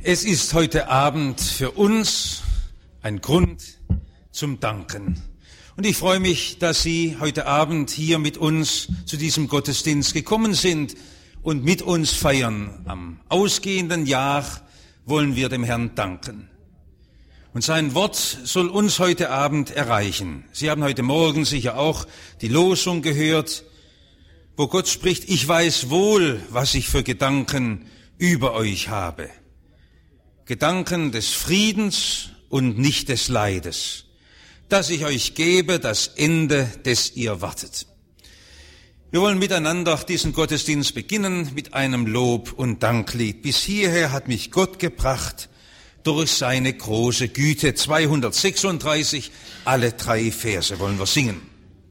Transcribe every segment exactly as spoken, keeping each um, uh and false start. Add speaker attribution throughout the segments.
Speaker 1: Es ist heute Abend für uns ein Grund zum Danken. Und ich freue mich, dass Sie heute Abend hier mit uns zu diesem Gottesdienst gekommen sind und mit uns feiern. Am ausgehenden Jahr wollen wir dem Herrn danken. Und sein Wort soll uns heute Abend erreichen. Sie haben heute Morgen sicher auch die Losung gehört, wo Gott spricht: Ich weiß wohl, was ich für Gedanken über euch habe. Gedanken des Friedens und nicht des Leides, dass ich euch gebe das Ende, des ihr wartet. Wir wollen miteinander diesen Gottesdienst beginnen mit einem Lob- und Danklied. Bis hierher hat mich Gott gebracht durch seine große Güte. zweihundertsechsunddreißig, alle drei Verse wollen wir singen.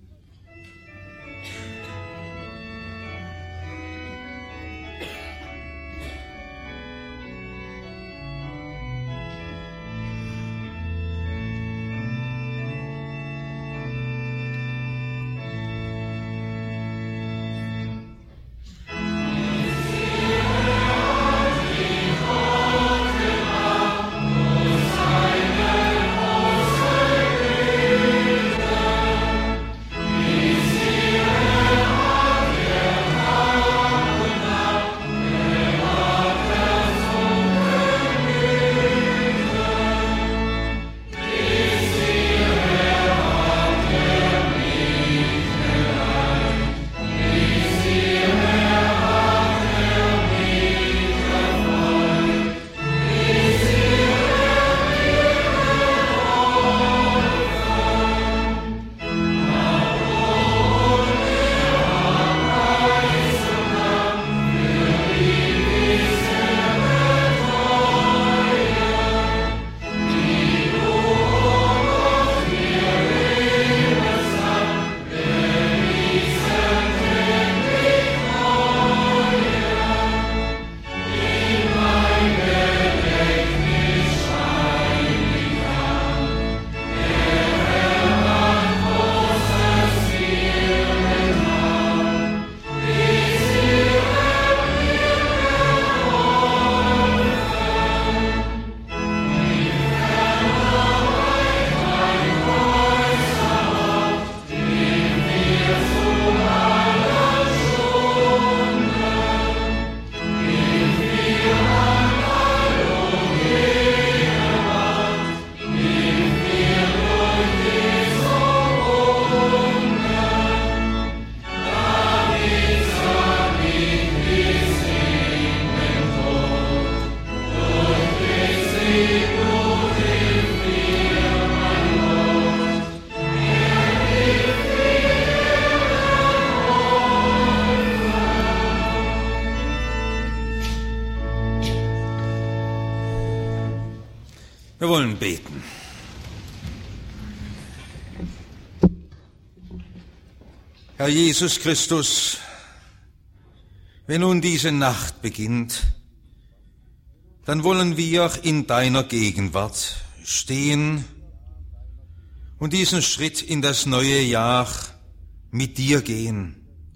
Speaker 1: Wir wollen beten. Herr Jesus Christus, wenn nun diese Nacht beginnt, dann wollen wir in deiner Gegenwart stehen und diesen Schritt in das neue Jahr mit dir gehen.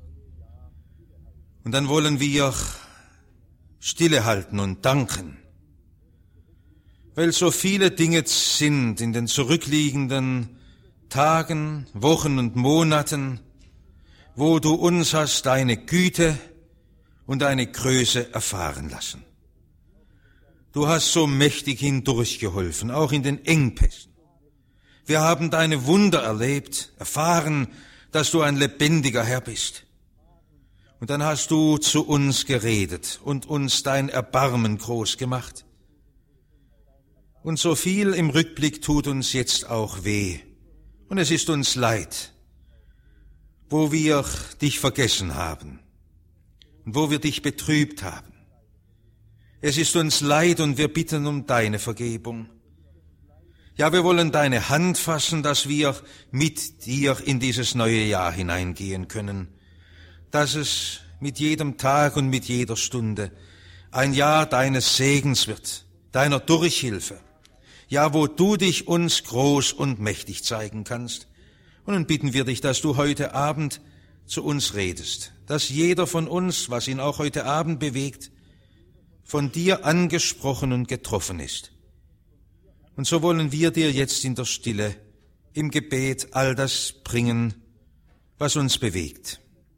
Speaker 1: Und dann wollen wir Stille halten und danken, weil so viele Dinge sind in den zurückliegenden Tagen, Wochen und Monaten, wo du uns hast deine Güte und deine Größe erfahren lassen. Du hast so mächtig hindurchgeholfen, auch in den Engpässen. Wir haben deine Wunder erlebt, erfahren, dass du ein lebendiger Herr bist. Und dann hast du zu uns geredet und uns dein Erbarmen groß gemacht. Und so viel im Rückblick tut uns jetzt auch weh. Und es ist uns leid, wo wir dich vergessen haben und wo wir dich betrübt haben. Es ist uns leid und wir bitten um deine Vergebung. Ja, wir wollen deine Hand fassen, dass wir mit dir in dieses neue Jahr hineingehen können, dass es mit jedem Tag und mit jeder Stunde ein Jahr deines Segens wird, deiner Durchhilfe. Ja, wo du dich uns groß und mächtig zeigen kannst. Und dann bitten wir dich, dass du heute Abend zu uns redest, dass jeder von uns, was ihn auch heute Abend bewegt, von dir angesprochen und getroffen ist. Und so wollen wir dir jetzt in der Stille, im Gebet all das bringen, was uns bewegt.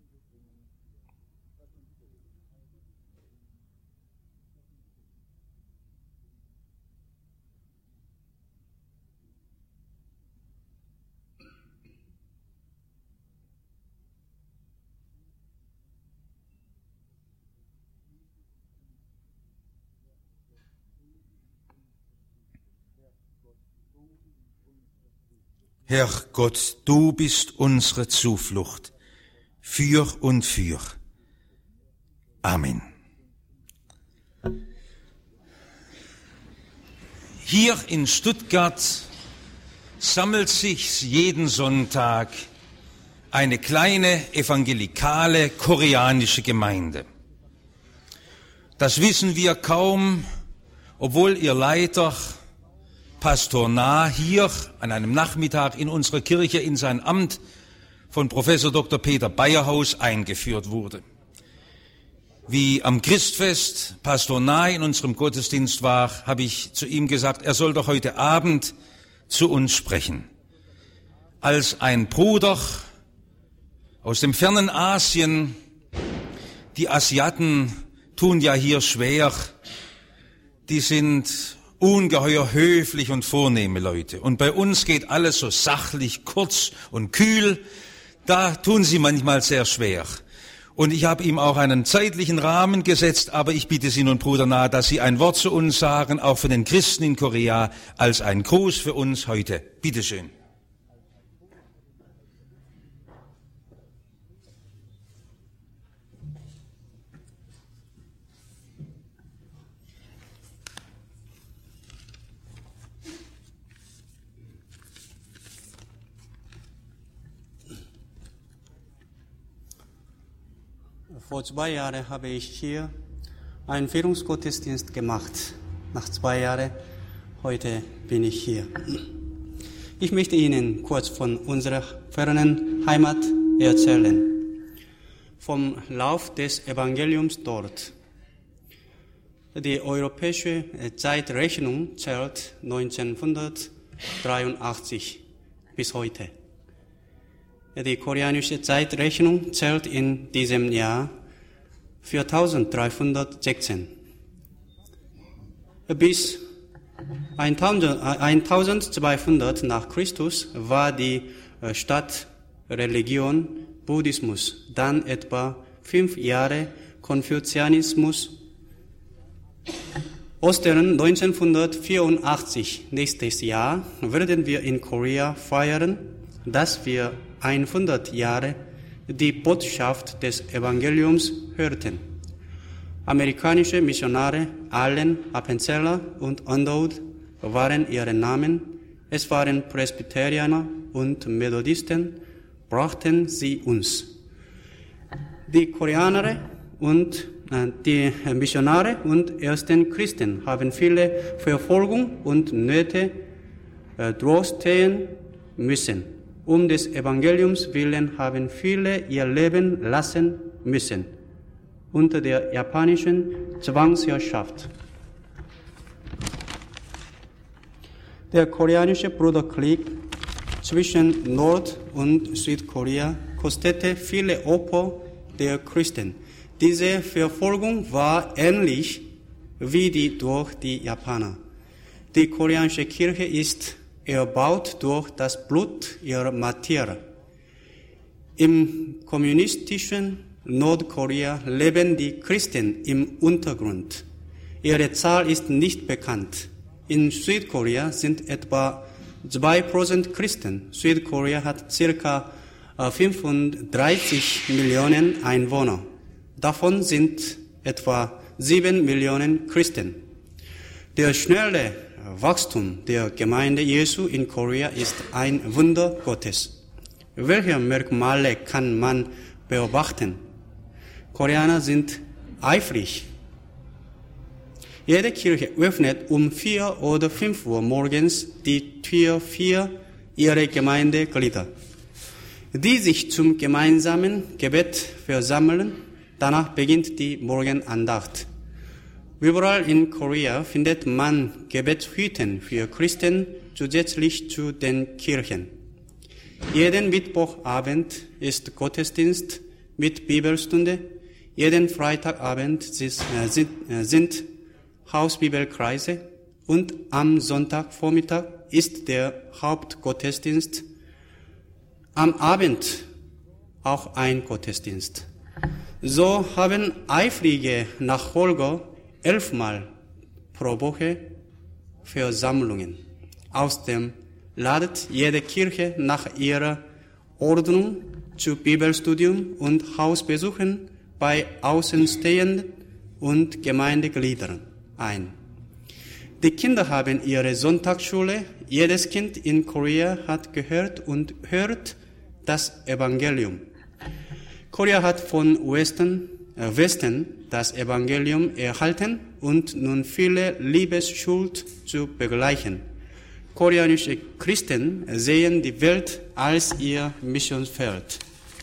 Speaker 1: Herr Gott, du bist unsere Zuflucht, für und für. Amen. Hier in Stuttgart sammelt sich jeden Sonntag eine kleine evangelikale koreanische Gemeinde. Das wissen wir kaum, obwohl ihr Leiter Pastor Nah hier an einem Nachmittag in unserer Kirche in sein Amt von Professor Doktor Peter Bayerhaus eingeführt wurde. Wie am Christfest Pastor Nah in unserem Gottesdienst war, habe ich zu ihm gesagt, er soll doch heute Abend zu uns sprechen. Als ein Bruder aus dem fernen Asien, die Asiaten tun ja hier schwer, die sind ungeheuer höflich und vornehme Leute. Und bei uns geht alles so sachlich, kurz und kühl. Da tun sie manchmal sehr schwer. Und ich habe ihm auch einen zeitlichen Rahmen gesetzt, aber ich bitte Sie nun, Bruder Nah, dass Sie ein Wort zu uns sagen, auch für den Christen in Korea, als ein Gruß für uns heute. Bitte schön.
Speaker 2: Vor zwei Jahren habe ich hier einen Führungsgottesdienst gemacht. Nach zwei Jahren, heute bin ich hier. Ich möchte Ihnen kurz von unserer fernen Heimat erzählen. Vom Lauf des Evangeliums dort. Die europäische Zeitrechnung zählt neunzehnhundertdreiundachtzig bis heute. Die koreanische Zeitrechnung zählt in diesem Jahr viertausenddreihundertsechzehn. Bis eintausendzweihundert nach Christus war die Stadtreligion Buddhismus, dann etwa fünf Jahre Konfuzianismus. Ostern neunzehnhundertvierundachtzig, nächstes Jahr, werden wir in Korea feiern, dass wir hundert Jahre die Botschaft des Evangeliums hörten. Amerikanische Missionare, Allen, Appenzeller und Underwood waren ihre Namen. Es waren Presbyterianer und Methodisten, brachten sie uns. Die Koreaner und äh, die Missionare und ersten Christen haben viele Verfolgung und Nöte äh, durchstehen müssen. Um des Evangeliums willen haben viele ihr Leben lassen müssen, unter der japanischen Zwangsherrschaft. Der koreanische Bürgerkrieg zwischen Nord- und Südkorea kostete viele Opfer der Christen. Diese Verfolgung war ähnlich wie die durch die Japaner. Die koreanische Kirche ist erbaut durch das Blut ihrer Martyrer. Im kommunistischen Nordkorea leben die Christen im Untergrund. Ihre Zahl ist nicht bekannt. In Südkorea sind etwa zwei Prozent Christen. Südkorea hat circa fünfunddreißig Millionen Einwohner. Davon sind etwa sieben Millionen Christen. Der schnelle Wachstum der Gemeinde Jesu in Korea ist ein Wunder Gottes. Welche Merkmale kann man beobachten? Koreaner sind eifrig. Jede Kirche öffnet um vier oder fünf Uhr morgens die Tür für ihre Gemeindeglieder, die sich zum gemeinsamen Gebet versammeln. Danach beginnt die Morgenandacht. Überall in Korea findet man Gebetshütten für Christen zusätzlich zu den Kirchen. Jeden Mittwochabend ist Gottesdienst mit Bibelstunde. Jeden Freitagabend sind Hausbibelkreise und am Sonntagvormittag ist der Hauptgottesdienst. Am Abend auch ein Gottesdienst. So haben eifrige Nachfolger elfmal pro Woche Versammlungen. Außerdem ladet jede Kirche nach ihrer Ordnung zu Bibelstudium und Hausbesuchen bei Außenstehenden und Gemeindegliedern ein. Die Kinder haben ihre Sonntagsschule. Jedes Kind in Korea hat gehört und hört das Evangelium. Korea hat von Westen, äh Westen das Evangelium erhalten und nun viele Liebesschuld zu begleichen. Koreanische Christen sehen die Welt als ihr Missionsfeld.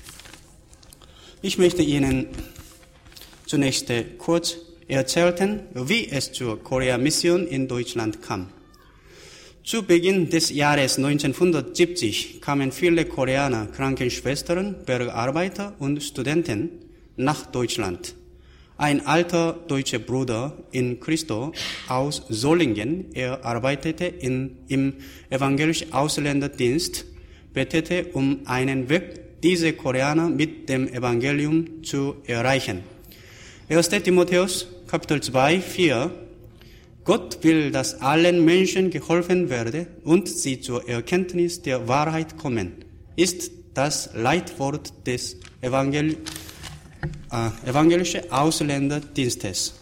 Speaker 2: Ich möchte Ihnen zunächst kurz erzählen, wie es zur Korea-Mission in Deutschland kam. Zu Beginn des Jahres neunzehnhundertsiebzig kamen viele Koreaner, Krankenschwestern, Bergarbeiter und Studenten nach Deutschland. Ein alter deutscher Bruder in Christo aus Solingen, er arbeitete in, im evangelischen Ausländerdienst, betete um einen Weg, diese Koreaner mit dem Evangelium zu erreichen. erster Timotheus, Kapitel zwei, vier. Gott will, dass allen Menschen geholfen werde und sie zur Erkenntnis der Wahrheit kommen, ist das Leitwort des Evangel- äh, evangelischen Ausländerdienstes.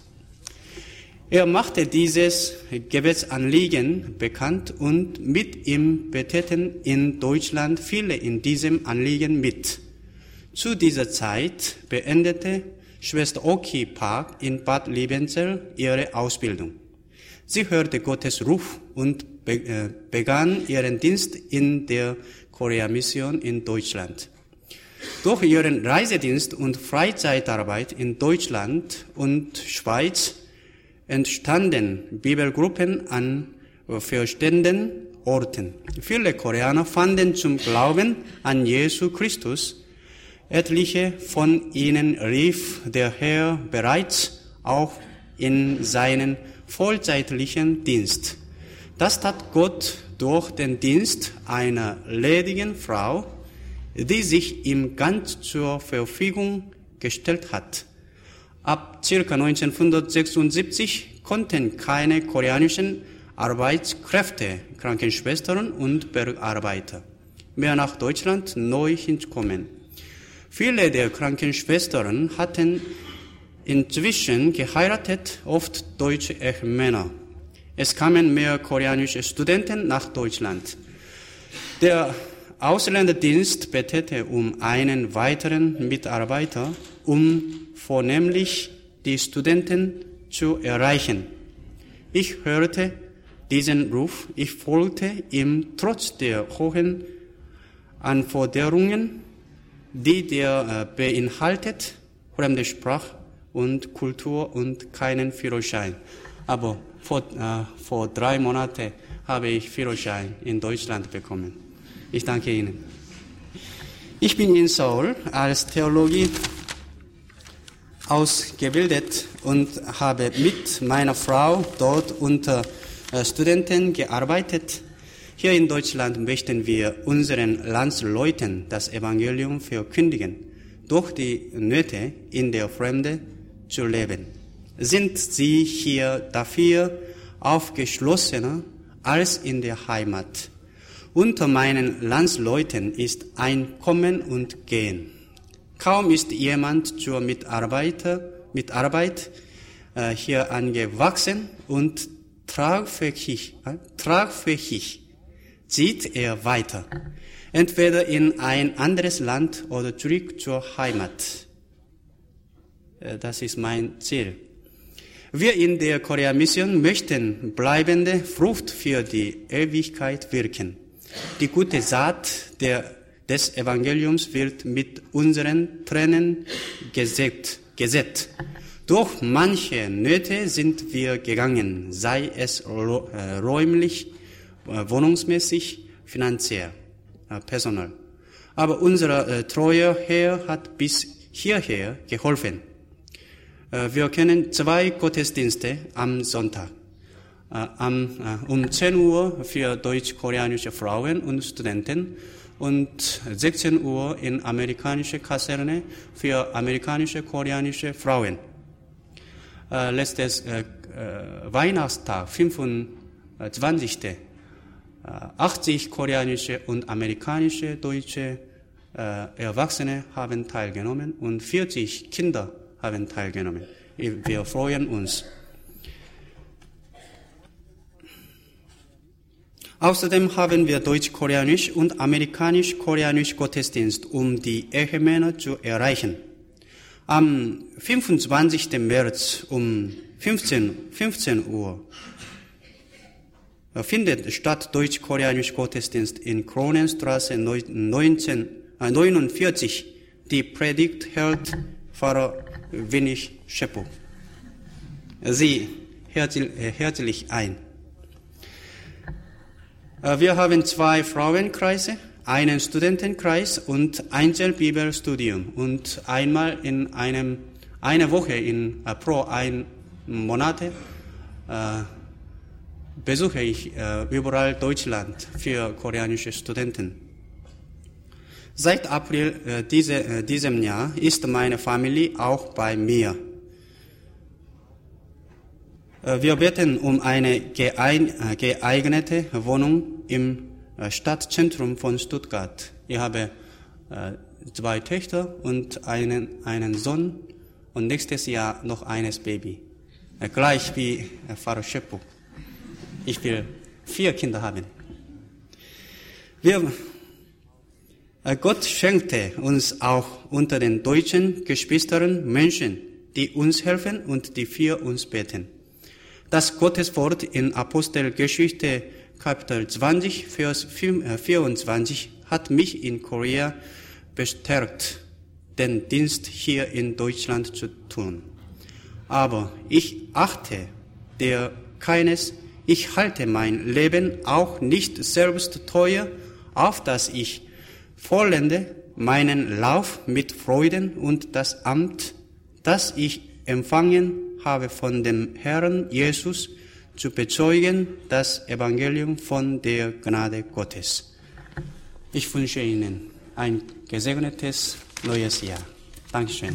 Speaker 2: Er machte dieses Gebetsanliegen bekannt und mit ihm beteten in Deutschland viele in diesem Anliegen mit. Zu dieser Zeit beendete Schwester Oki Park in Bad Liebenzell ihre Ausbildung. Sie hörte Gottes Ruf und begann ihren Dienst in der Korea-Mission in Deutschland. Durch ihren Reisedienst und Freizeitarbeit in Deutschland und Schweiz entstanden Bibelgruppen an verschiedenen Orten. Viele Koreaner fanden zum Glauben an Jesus Christus. Etliche von ihnen rief der Herr bereits auch in seinen vollzeitlichen Dienst. Das tat Gott durch den Dienst einer ledigen Frau, die sich ihm ganz zur Verfügung gestellt hat. Ab ca. neunzehnhundertsechsundsiebzig konnten keine koreanischen Arbeitskräfte, Krankenschwestern und Bergarbeiter mehr nach Deutschland neu hinkommen. Viele der Krankenschwestern hatten inzwischen geheiratet, oft deutsche Ehemänner. Es kamen mehr koreanische Studenten nach Deutschland. Der Ausländerdienst betete um einen weiteren Mitarbeiter, um vornehmlich die Studenten zu erreichen. Ich hörte diesen Ruf, ich folgte ihm trotz der hohen Anforderungen, die der äh, beinhaltet, fremde Sprache und Kultur und keinen Führerschein. Aber vor, äh, vor drei Monaten habe ich Führerschein in Deutschland bekommen. Ich danke Ihnen. Ich bin in Seoul als Theologie ausgebildet und habe mit meiner Frau dort unter äh, Studenten gearbeitet. Hier in Deutschland möchten wir unseren Landsleuten das Evangelium verkündigen, durch die Nöte in der Fremde zu leben. Sind sie hier dafür aufgeschlossener als in der Heimat? Unter meinen Landsleuten ist ein Kommen und Gehen. Kaum ist jemand zur Mitarbeit, Mitarbeit äh, hier angewachsen und tragfähig, äh, tragfähig zieht er weiter, entweder in ein anderes Land oder zurück zur Heimat. Äh, das ist mein Ziel. Wir in der Korea-Mission möchten bleibende Frucht für die Ewigkeit wirken. Die gute Saat der, des Evangeliums wird mit unseren Tränen gesät, gesät. Durch manche Nöte sind wir gegangen, sei es räumlich, wohnungsmäßig, finanziell, personal. Aber unser treuer Herr hat bis hierher geholfen. Wir kennen zwei Gottesdienste am Sonntag. Um zehn Uhr für deutsch-koreanische Frauen und Studenten und sechzehn Uhr in amerikanische Kaserne für amerikanische koreanische Frauen. Letztes Weihnachtstag, fünfundzwanzigsten achtzig koreanische und amerikanische deutsche äh, Erwachsene haben teilgenommen und vierzig Kinder haben teilgenommen. Wir freuen uns. Außerdem haben wir deutsch-koreanisch und amerikanisch-koreanisch Gottesdienst, um die Ehemänner zu erreichen. Am fünfundzwanzigsten März um fünfzehn Uhr findet statt deutsch-koreanisch Gottesdienst in Kronenstraße neunundvierzig. Die Predigt hält Pfarrer Winnig Scheppo. Sie herzlich ein. Wir haben zwei Frauenkreise, einen Studentenkreis und Einzelbibelstudium und einmal in einem eine Woche in pro ein Monat äh, besuche ich äh, überall Deutschland für koreanische Studenten. Seit April äh, diese, äh, diesem Jahr ist meine Familie auch bei mir. Äh, wir beten um eine geeign, äh, geeignete Wohnung im äh, Stadtzentrum von Stuttgart. Ich habe äh, zwei Töchter und einen, einen Sohn und nächstes Jahr noch eines Baby. Äh, gleich wie äh, Pfarrer Scheppo. Ich will vier Kinder haben. Wir, Gott schenkte uns auch unter den deutschen Geschwistern Menschen, die uns helfen und die für uns beten. Das Gotteswort in Apostelgeschichte Kapitel zwanzig, Vers vierundzwanzig hat mich in Korea bestärkt, den Dienst hier in Deutschland zu tun. Aber ich achte der keines Ich halte mein Leben auch nicht selbst teuer, auf dass ich vollende meinen Lauf mit Freuden und das Amt, das ich empfangen habe von dem Herrn Jesus, zu bezeugen, das Evangelium von der Gnade Gottes. Ich wünsche Ihnen ein gesegnetes neues Jahr. Dankeschön.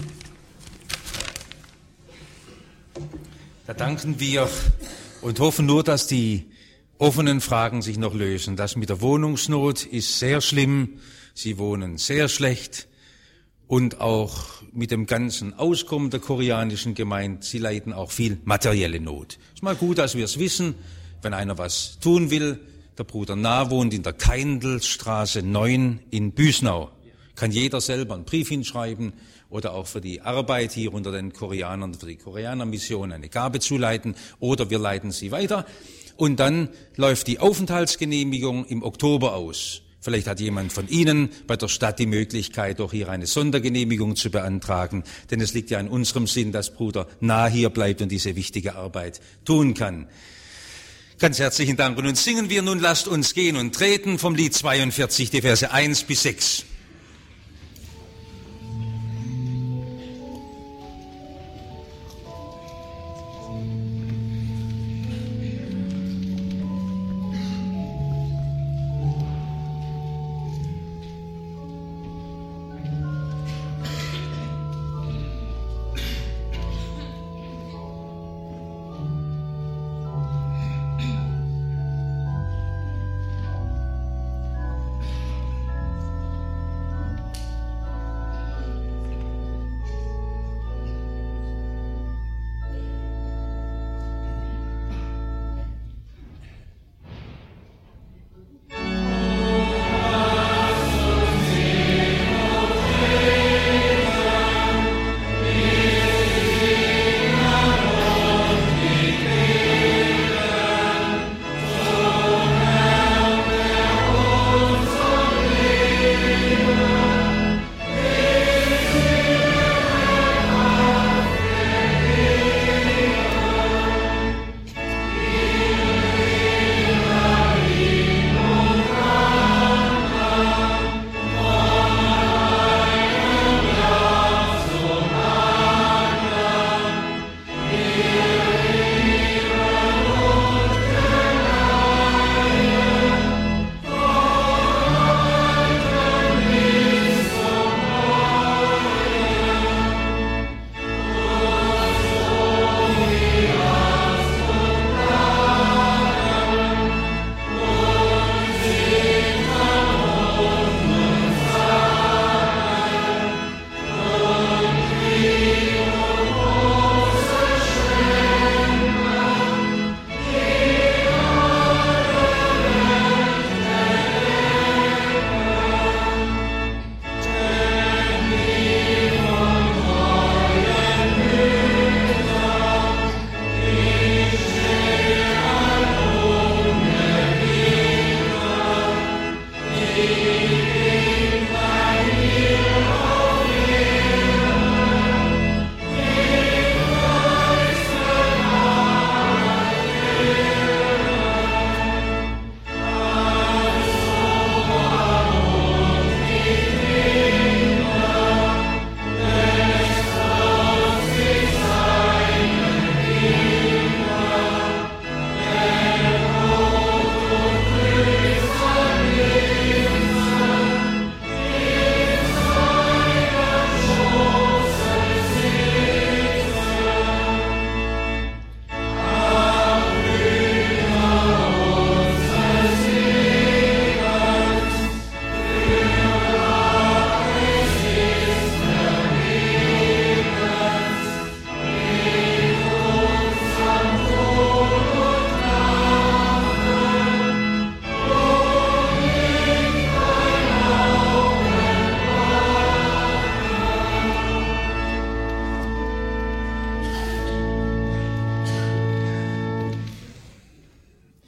Speaker 1: Da danken wir und hoffen nur, dass die offenen Fragen sich noch lösen. Das mit der Wohnungsnot ist sehr schlimm. Sie wohnen sehr schlecht. Und auch mit dem ganzen Auskommen der koreanischen Gemeinde, sie leiden auch viel materielle Not. Ist mal gut, dass wir es wissen, wenn einer was tun will. Der Bruder Nah wohnt in der Keindelstraße neun in Büsnau. Kann jeder selber einen Brief hinschreiben oder auch für die Arbeit hier unter den Koreanern, für die Koreanermission eine Gabe zuleiten oder wir leiten sie weiter. Und dann läuft die Aufenthaltsgenehmigung im Oktober aus. Vielleicht hat jemand von Ihnen bei der Stadt die Möglichkeit, doch hier eine Sondergenehmigung zu beantragen, denn es liegt ja in unserem Sinn, dass Bruder Nah hier bleibt und diese wichtige Arbeit tun kann. Ganz herzlichen Dank. Und nun singen wir nun, lasst uns gehen und treten vom Lied zweiundvierzig, die Verse eins bis sechs.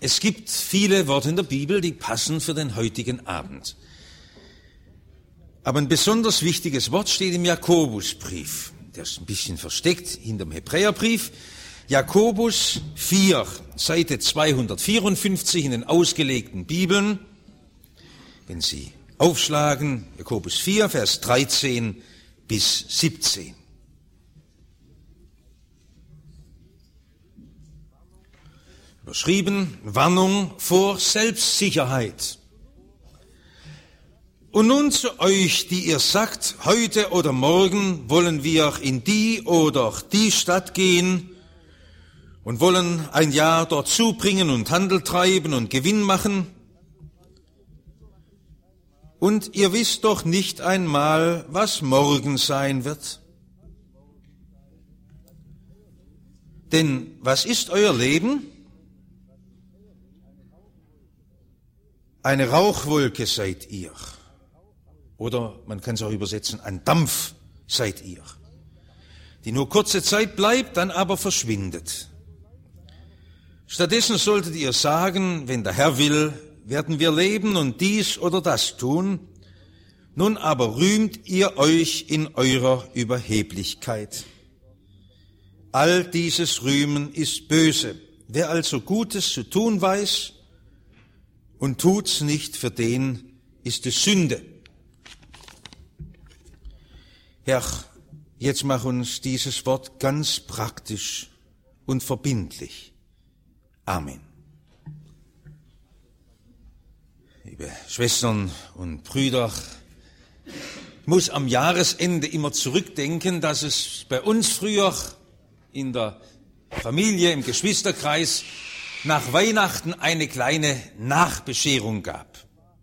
Speaker 1: Es gibt viele Worte in der Bibel, die passen für den heutigen Abend. Aber ein besonders wichtiges Wort steht im Jakobusbrief. Der ist ein bisschen versteckt hinterm Hebräerbrief. Jakobus vier, Seite zweihundertvierundfünfzig in den ausgelegten Bibeln. Wenn Sie aufschlagen, Jakobus vier, Vers dreizehn bis siebzehn. Überschrieben, Warnung vor Selbstsicherheit. Und nun zu euch, die ihr sagt, heute oder morgen wollen wir in die oder die Stadt gehen und wollen ein Jahr dort zubringen und Handel treiben und Gewinn machen. Und ihr wisst doch nicht einmal, was morgen sein wird. Denn was ist euer Leben? Eine Rauchwolke seid ihr. Oder man kann es auch übersetzen, ein Dampf seid ihr, die nur kurze Zeit bleibt, dann aber verschwindet. Stattdessen solltet ihr sagen, wenn der Herr will, werden wir leben und dies oder das tun. Nun aber rühmt ihr euch in eurer Überheblichkeit. All dieses Rühmen ist böse. Wer also Gutes zu tun weiß und tut's nicht, für den ist es Sünde. Herr, jetzt mach uns dieses Wort ganz praktisch und verbindlich. Amen. Liebe Schwestern und Brüder, ich muss am Jahresende immer zurückdenken, dass es bei uns früher in der Familie, im Geschwisterkreis, nach Weihnachten eine kleine Nachbescherung gab.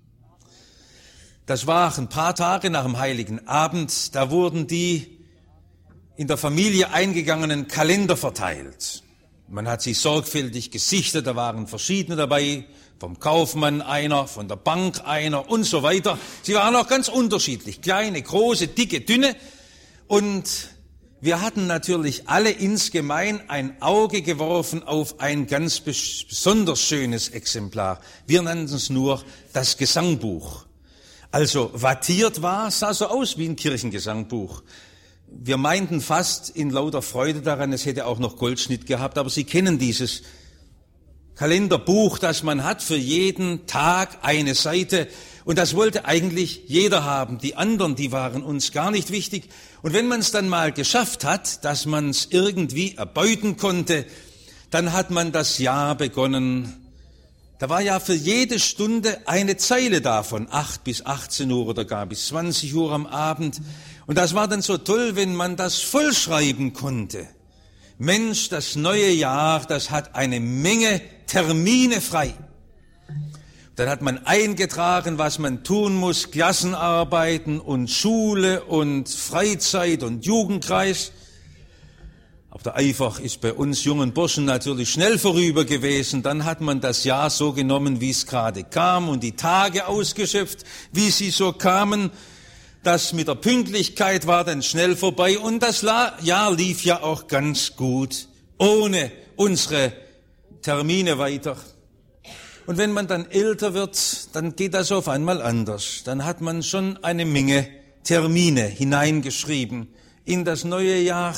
Speaker 1: Das war ein paar Tage nach dem Heiligen Abend, da wurden die in der Familie eingegangenen Kalender verteilt. Man hat sie sorgfältig gesichtet, da waren verschiedene dabei, vom Kaufmann einer, von der Bank einer und so weiter. Sie waren auch ganz unterschiedlich, kleine, große, dicke, dünne. Und wir hatten natürlich alle insgemein ein Auge geworfen auf ein ganz besonders schönes Exemplar. Wir nannten es nur das Gesangbuch. Also wattiert war, sah so aus wie ein Kirchengesangbuch. Wir meinten fast in lauter Freude daran, es hätte auch noch Goldschnitt gehabt, aber Sie kennen dieses Kalenderbuch, das man hat für jeden Tag eine Seite. Und das wollte eigentlich jeder haben. Die anderen, die waren uns gar nicht wichtig. Und wenn man es dann mal geschafft hat, dass man es irgendwie erbeuten konnte, dann hat man das Jahr begonnen. Da war ja für jede Stunde eine Zeile da, von acht bis achtzehn Uhr oder gar bis zwanzig Uhr am Abend. Und das war dann so toll, wenn man das vollschreiben konnte. Mensch, das neue Jahr, das hat eine Menge Termine frei. Dann hat man eingetragen, was man tun muss, Klassenarbeiten und Schule und Freizeit und Jugendkreis. Aber der Eifer ist bei uns jungen Burschen natürlich schnell vorüber gewesen. Dann hat man das Jahr so genommen, wie es gerade kam und die Tage ausgeschöpft, wie sie so kamen. Das mit der Pünktlichkeit war dann schnell vorbei und das Jahr lief ja auch ganz gut, ohne unsere Termine weiter. Und wenn man dann älter wird, dann geht das auf einmal anders. Dann hat man schon eine Menge Termine hineingeschrieben in das neue Jahr.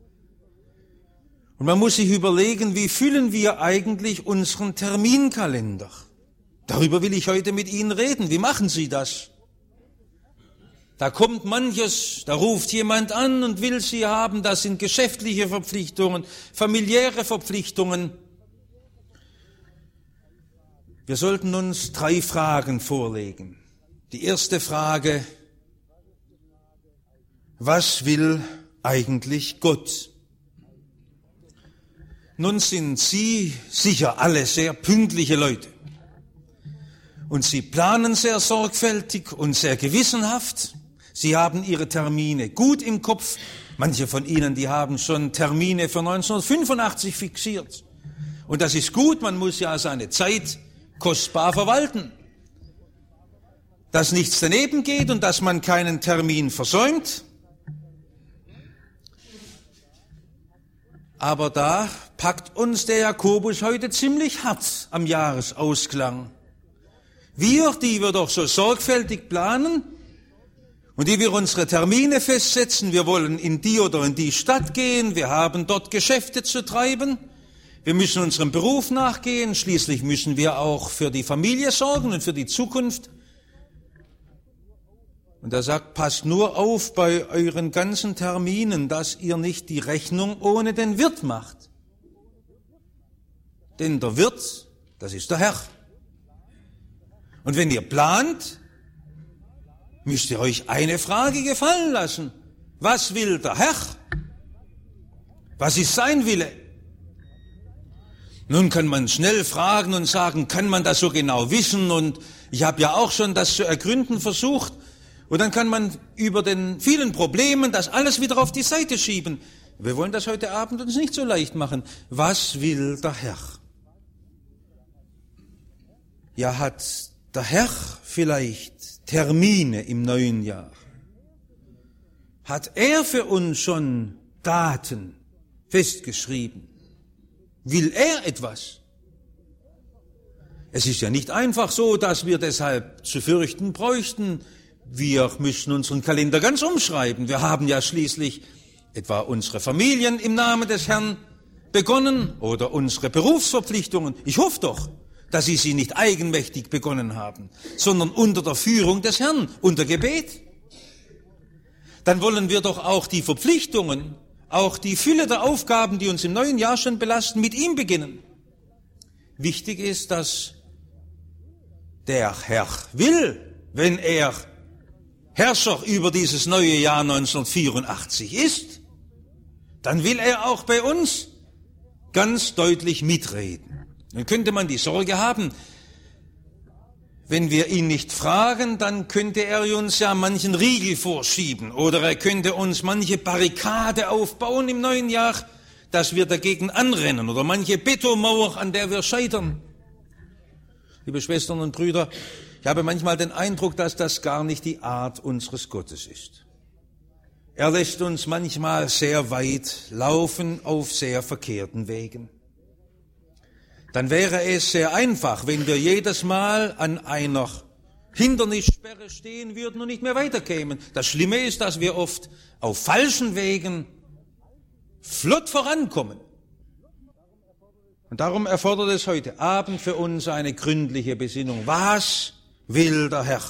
Speaker 1: Und man muss sich überlegen, wie füllen wir eigentlich unseren Terminkalender? Darüber will ich heute mit Ihnen reden. Wie machen Sie das? Da kommt manches, da ruft jemand an und will Sie haben, das sind geschäftliche Verpflichtungen, familiäre Verpflichtungen. Wir sollten uns drei Fragen vorlegen. Die erste Frage: Was will eigentlich Gott? Nun sind Sie sicher alle sehr pünktliche Leute. Und Sie planen sehr sorgfältig und sehr gewissenhaft. Sie haben Ihre Termine gut im Kopf. Manche von Ihnen, die haben schon Termine für neunzehnhundertfünfundachtzig fixiert. Und das ist gut, man muss ja seine Zeit kostbar verwalten. Dass nichts daneben geht und dass man keinen Termin versäumt. Aber da packt uns der Jakobus heute ziemlich hart am Jahresausklang. Wir, die wir doch so sorgfältig planen und die wir unsere Termine festsetzen, wir wollen in die oder in die Stadt gehen, wir haben dort Geschäfte zu treiben, wir müssen unserem Beruf nachgehen, schließlich müssen wir auch für die Familie sorgen und für die Zukunft. Und er sagt, passt nur auf bei euren ganzen Terminen, dass ihr nicht die Rechnung ohne den Wirt macht. Denn der Wirt, das ist der Herr. Und wenn ihr plant, müsst ihr euch eine Frage gefallen lassen. Was will der Herr? Was ist sein Wille? Nun kann man schnell fragen und sagen, kann man das so genau wissen? Und ich habe ja auch schon das zu ergründen versucht. Und dann kann man über den vielen Problemen das alles wieder auf die Seite schieben. Wir wollen das heute Abend uns nicht so leicht machen. Was will der Herr? Ja, hat der Herr vielleicht Termine im neuen Jahr? Hat er für uns schon Daten festgeschrieben? Will er etwas? Es ist ja nicht einfach so, dass wir deshalb zu fürchten bräuchten, wir müssen unseren Kalender ganz umschreiben. Wir haben ja schließlich etwa unsere Familien im Namen des Herrn begonnen oder unsere Berufsverpflichtungen. Ich hoffe doch, dass Sie sie nicht eigenmächtig begonnen haben, sondern unter der Führung des Herrn, unter Gebet. Dann wollen wir doch auch die Verpflichtungen, auch die Fülle der Aufgaben, die uns im neuen Jahr schon belasten, mit ihm beginnen. Wichtig ist, dass der Herr will, wenn er Herrscher über dieses neue Jahr neunzehnhundertvierundachtzig ist, dann will er auch bei uns ganz deutlich mitreden. Dann könnte man die Sorge haben, wenn wir ihn nicht fragen, dann könnte er uns ja manchen Riegel vorschieben oder er könnte uns manche Barrikade aufbauen im neuen Jahr, dass wir dagegen anrennen oder manche Betonmauer, an der wir scheitern. Liebe Schwestern und Brüder, ich habe manchmal den Eindruck, dass das gar nicht die Art unseres Gottes ist. Er lässt uns manchmal sehr weit laufen auf sehr verkehrten Wegen. Dann wäre es sehr einfach, wenn wir jedes Mal an einer Hindernissperre stehen würden und nicht mehr weiterkämen. Das Schlimme ist, dass wir oft auf falschen Wegen flott vorankommen. Und darum erfordert es heute Abend für uns eine gründliche Besinnung. Was will der Herr?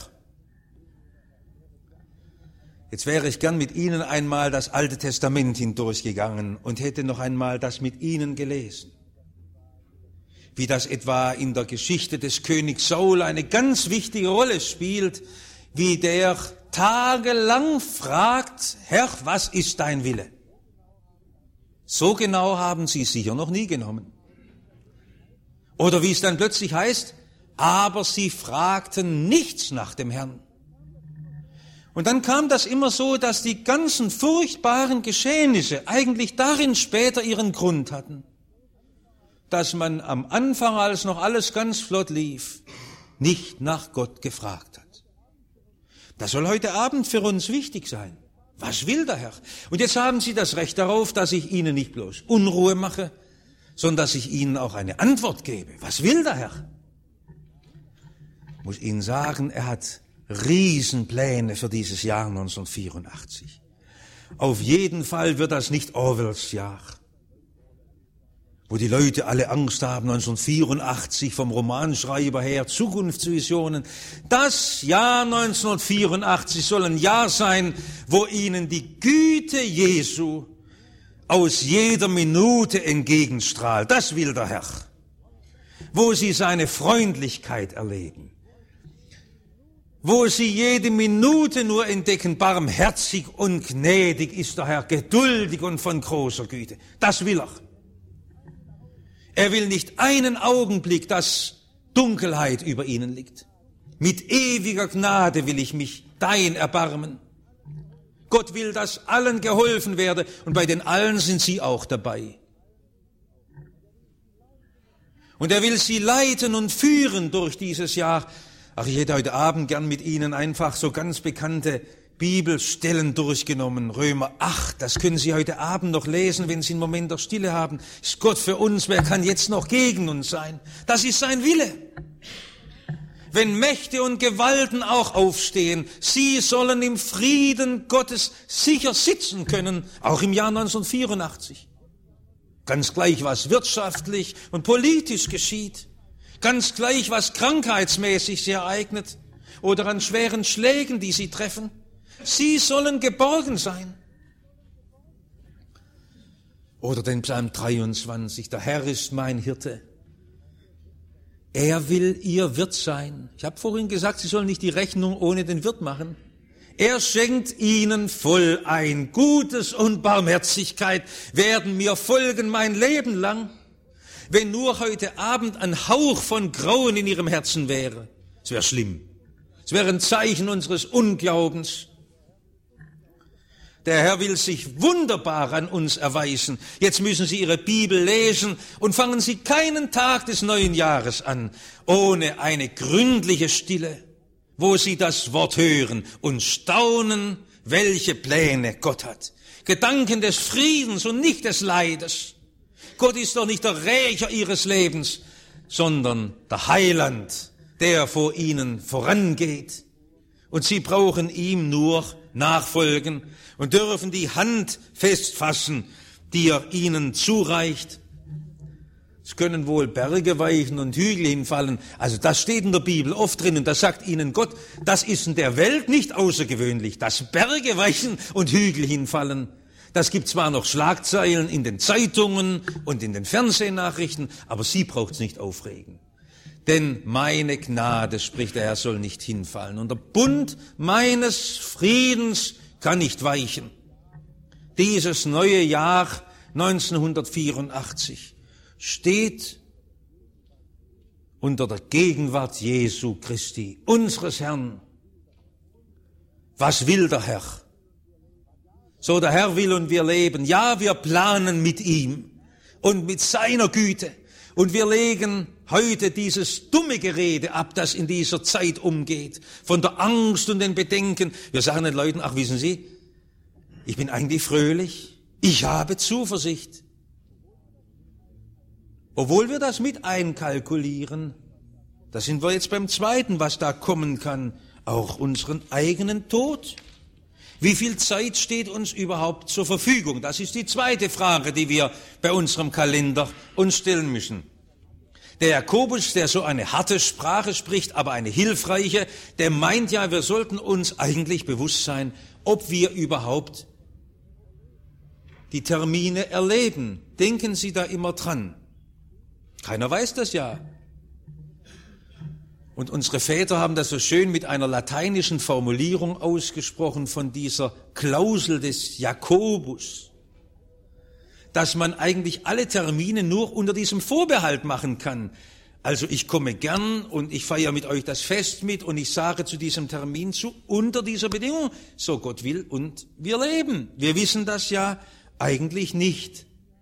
Speaker 1: Jetzt wäre ich gern mit Ihnen einmal das Alte Testament hindurchgegangen und hätte noch einmal das mit Ihnen gelesen. Wie das etwa in der Geschichte des Königs Saul eine ganz wichtige Rolle spielt, wie der tagelang fragt, Herr, was ist dein Wille? So genau haben Sie sicher noch nie genommen. Oder wie es dann plötzlich heißt, aber sie fragten nichts nach dem Herrn. Und dann kam das immer so, dass die ganzen furchtbaren Geschehnisse eigentlich darin später ihren Grund hatten, dass man am Anfang, als noch alles ganz flott lief, nicht nach Gott gefragt hat. Das soll heute Abend für uns wichtig sein. Was will der Herr? Und jetzt haben Sie das Recht darauf, dass ich Ihnen nicht bloß Unruhe mache, sondern dass ich Ihnen auch eine Antwort gebe. Was will der Herr? Ich muss Ihnen sagen, er hat Riesenpläne für dieses Jahr neunzehnhundertvierundachtzig. Auf jeden Fall wird das nicht Orwells Jahr, wo die Leute alle Angst haben, neunzehnhundertvierundachtzig vom Romanschreiber her, Zukunftsvisionen. Das Jahr neunzehnhundertvierundachtzig soll ein Jahr sein, wo ihnen die Güte Jesu aus jeder Minute entgegenstrahlt. Das will der Herr. Wo sie seine Freundlichkeit erleben. Wo sie jede Minute nur entdecken, barmherzig und gnädig ist der Herr, geduldig und von großer Güte. Das will er. Er will nicht einen Augenblick, dass Dunkelheit über ihnen liegt. Mit ewiger Gnade will ich mich dein erbarmen. Gott will, dass allen geholfen werde und bei den allen sind sie auch dabei. Und er will sie leiten und führen durch dieses Jahr. Ach, ich hätte heute Abend gern mit Ihnen einfach so ganz bekannte Bibelstellen durchgenommen. Römer acht, das können Sie heute Abend noch lesen, wenn Sie einen Moment der Stille haben. Ist Gott für uns, wer kann jetzt noch gegen uns sein? Das ist sein Wille. Wenn Mächte und Gewalten auch aufstehen, sie sollen im Frieden Gottes sicher sitzen können, auch im Jahr neunzehnhundertvierundachtzig. Ganz gleich, was wirtschaftlich und politisch geschieht. Ganz gleich, was krankheitsmäßig sich ereignet oder an schweren Schlägen, die sie treffen. Sie sollen geborgen sein. Oder den Psalm dreiundzwanzig, der Herr ist mein Hirte. Er will ihr Wirt sein. Ich habe vorhin gesagt, Sie sollen nicht die Rechnung ohne den Wirt machen. Er schenkt ihnen voll ein. Gutes und Barmherzigkeit werden mir folgen mein Leben lang. Wenn nur heute Abend ein Hauch von Grauen in ihrem Herzen wäre, es wäre schlimm. Es wäre ein Zeichen unseres Unglaubens. Der Herr will sich wunderbar an uns erweisen. Jetzt müssen Sie Ihre Bibel lesen und fangen Sie keinen Tag des neuen Jahres an, ohne eine gründliche Stille, wo Sie das Wort hören und staunen, welche Pläne Gott hat. Gedanken des Friedens und nicht des Leides. Gott ist doch nicht der Rächer Ihres Lebens, sondern der Heiland, der vor Ihnen vorangeht. Und Sie brauchen ihm nur nachfolgen und dürfen die Hand festfassen, die er ihnen zureicht. Es können wohl Berge weichen und Hügel hinfallen. Also das steht in der Bibel oft drin und das sagt ihnen Gott, das ist in der Welt nicht außergewöhnlich, dass Berge weichen und Hügel hinfallen. Das gibt zwar noch Schlagzeilen in den Zeitungen und in den Fernsehnachrichten, aber sie braucht's nicht aufregen. Denn meine Gnade, spricht der Herr, soll nicht hinfallen. Und der Bund meines Friedens kann nicht weichen. Dieses neue Jahr neunzehnhundertvierundachtzig steht unter der Gegenwart Jesu Christi, unseres Herrn. Was will der Herr? So der Herr will und wir leben. Ja, wir planen mit ihm und mit seiner Güte. Und wir legen heute dieses dumme Gerede ab, das in dieser Zeit umgeht, von der Angst und den Bedenken. Wir sagen den Leuten, ach wissen Sie, ich bin eigentlich fröhlich, ich habe Zuversicht. Obwohl wir das mit einkalkulieren, da sind wir jetzt beim Zweiten, was da kommen kann, auch unseren eigenen Tod. Wie viel Zeit steht uns überhaupt zur Verfügung? Das ist die zweite Frage, die wir bei unserem Kalender uns stellen müssen. Der Jakobus, der so eine harte Sprache spricht, aber eine hilfreiche, der meint ja, wir sollten uns eigentlich bewusst sein, ob wir überhaupt die Termine erleben. Denken Sie da immer dran. Keiner weiß das ja. Und unsere Väter haben das so schön mit einer lateinischen Formulierung ausgesprochen von dieser Klausel des Jakobus, dass man eigentlich alle Termine nur unter diesem Vorbehalt machen kann. Also ich komme gern und ich feiere mit euch das Fest mit und ich sage zu diesem Termin zu, unter dieser Bedingung, so Gott will und wir leben. Wir wissen das ja eigentlich nicht.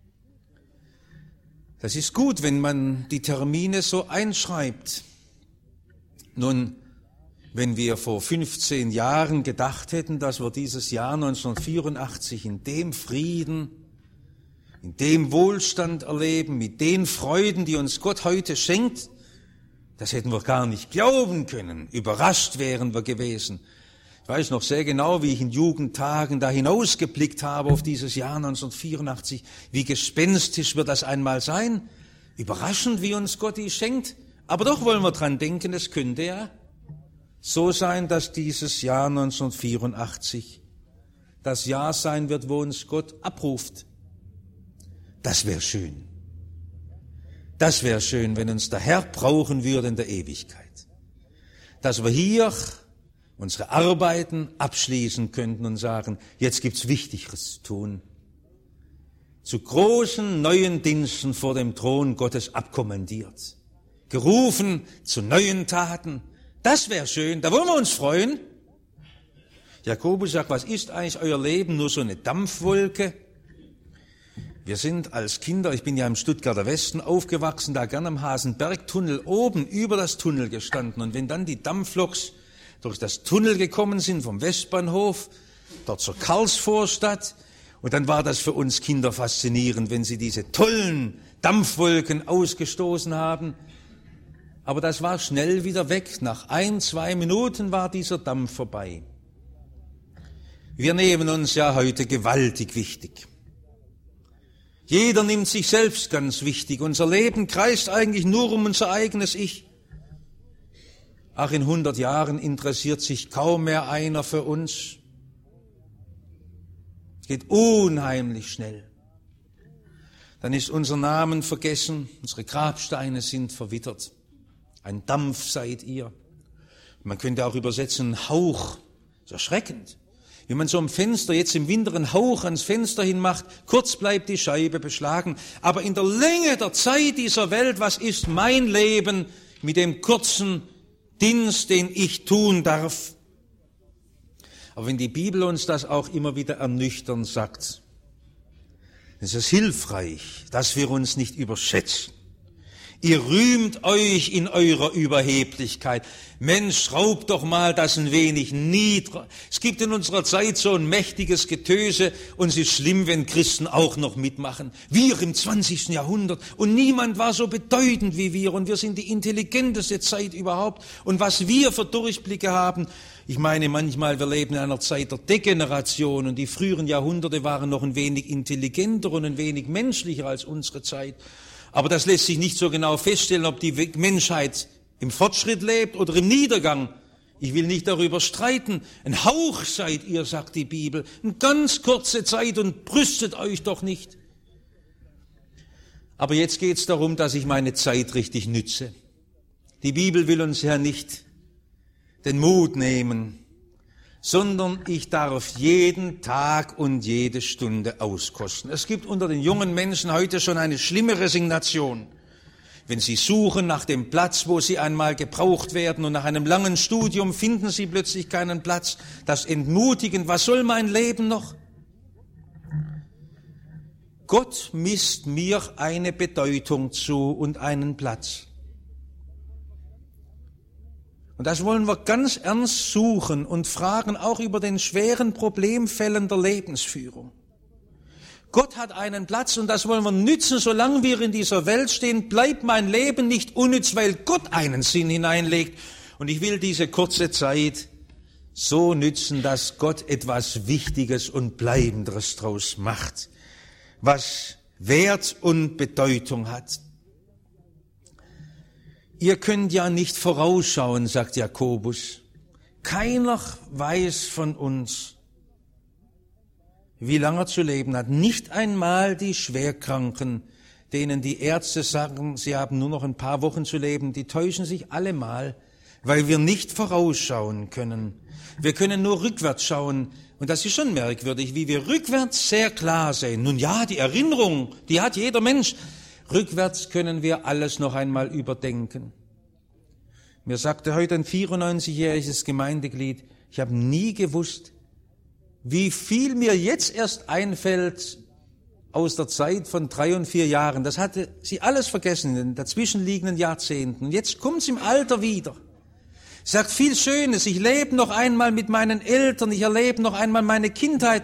Speaker 1: Das ist gut, wenn man die Termine so einschreibt. Nun, wenn wir vor fünfzehn Jahren gedacht hätten, dass wir dieses Jahr neunzehnhundertvierundachtzig in dem Frieden, in dem Wohlstand erleben, mit den Freuden, die uns Gott heute schenkt, das hätten wir gar nicht glauben können. Überrascht wären wir gewesen. Ich weiß noch sehr genau, wie ich in Jugendtagen da hinausgeblickt habe auf dieses Jahr neunzehnhundertvierundachtzig. Wie gespenstisch wird das einmal sein? Überraschend, wie uns Gott die schenkt. Aber doch wollen wir dran denken, es könnte ja so sein, dass dieses Jahr neunzehnhundertvierundachtzig das Jahr sein wird, wo uns Gott abruft. Das wäre schön. Das wäre schön, wenn uns der Herr brauchen würde in der Ewigkeit. Dass wir hier unsere Arbeiten abschließen könnten und sagen, jetzt gibt's Wichtigeres zu tun. Zu großen neuen Diensten vor dem Thron Gottes abkommandiert. Gerufen zu neuen Taten. Das wäre schön, da wollen wir uns freuen. Jakobus sagt, was ist eigentlich euer Leben? Nur so eine Dampfwolke? Wir sind als Kinder, ich bin ja im Stuttgarter Westen aufgewachsen, da gern am Hasenbergtunnel oben über das Tunnel gestanden. Und wenn dann die Dampfloks durch das Tunnel gekommen sind vom Westbahnhof, dort zur Karlsvorstadt. Und dann war das für uns Kinder faszinierend, wenn sie diese tollen Dampfwolken ausgestoßen haben. Aber das war schnell wieder weg. Nach ein, zwei Minuten war dieser Dampf vorbei. Wir nehmen uns ja heute gewaltig wichtig. Jeder nimmt sich selbst ganz wichtig. Unser Leben kreist eigentlich nur um unser eigenes Ich. Ach, in hundert Jahren interessiert sich kaum mehr einer für uns. Es geht unheimlich schnell. Dann ist unser Name vergessen, unsere Grabsteine sind verwittert. Ein Dampf seid ihr. Man könnte auch übersetzen, ein Hauch. Das ist erschreckend. Wie man so am Fenster jetzt im Winter einen Hauch ans Fenster hin macht, kurz bleibt die Scheibe beschlagen. Aber in der Länge der Zeit dieser Welt, was ist mein Leben mit dem kurzen Dienst, den ich tun darf? Aber wenn die Bibel uns das auch immer wieder ernüchternd sagt, dann ist es hilfreich, dass wir uns nicht überschätzen. Ihr rühmt euch in eurer Überheblichkeit. Mensch, schraubt doch mal das ein wenig niedriger. Es gibt in unserer Zeit so ein mächtiges Getöse und es ist schlimm, wenn Christen auch noch mitmachen. Wir im zwanzigsten Jahrhundert und niemand war so bedeutend wie wir und wir sind die intelligenteste Zeit überhaupt. Und was wir für Durchblicke haben, ich meine manchmal, wir leben in einer Zeit der Degeneration und die früheren Jahrhunderte waren noch ein wenig intelligenter und ein wenig menschlicher als unsere Zeit. Aber das lässt sich nicht so genau feststellen, ob die Menschheit im Fortschritt lebt oder im Niedergang. Ich will nicht darüber streiten. Ein Hauch seid ihr, sagt die Bibel. Eine ganz kurze Zeit und brüstet euch doch nicht. Aber jetzt geht es darum, dass ich meine Zeit richtig nütze. Die Bibel will uns ja nicht den Mut nehmen, sondern ich darf jeden Tag und jede Stunde auskosten. Es gibt unter den jungen Menschen heute schon eine schlimme Resignation. Wenn sie suchen nach dem Platz, wo sie einmal gebraucht werden und nach einem langen Studium finden sie plötzlich keinen Platz, das entmutigend, was soll mein Leben noch? Gott misst mir eine Bedeutung zu und einen Platz. Und das wollen wir ganz ernst suchen und fragen auch über den schweren Problemfällen der Lebensführung. Gott hat einen Platz und das wollen wir nützen, solange wir in dieser Welt stehen. Bleibt mein Leben nicht unnütz, weil Gott einen Sinn hineinlegt. Und ich will diese kurze Zeit so nützen, dass Gott etwas Wichtiges und Bleibenderes draus macht, was Wert und Bedeutung hat. Ihr könnt ja nicht vorausschauen, sagt Jakobus. Keiner weiß von uns, wie lange er zu leben hat. Nicht einmal die Schwerkranken, denen die Ärzte sagen, sie haben nur noch ein paar Wochen zu leben, die täuschen sich allemal, weil wir nicht vorausschauen können. Wir können nur rückwärts schauen. Und das ist schon merkwürdig, wie wir rückwärts sehr klar sehen. Nun ja, die Erinnerung, die hat jeder Mensch. Rückwärts können wir alles noch einmal überdenken. Mir sagte heute ein vierundneunzigjähriges Gemeindeglied, ich habe nie gewusst, wie viel mir jetzt erst einfällt aus der Zeit von drei und vier Jahren. Das hatte sie alles vergessen in den dazwischenliegenden Jahrzehnten. Und jetzt kommt es im Alter wieder. Sie sagt viel Schönes, ich lebe noch einmal mit meinen Eltern, ich erlebe noch einmal meine Kindheit.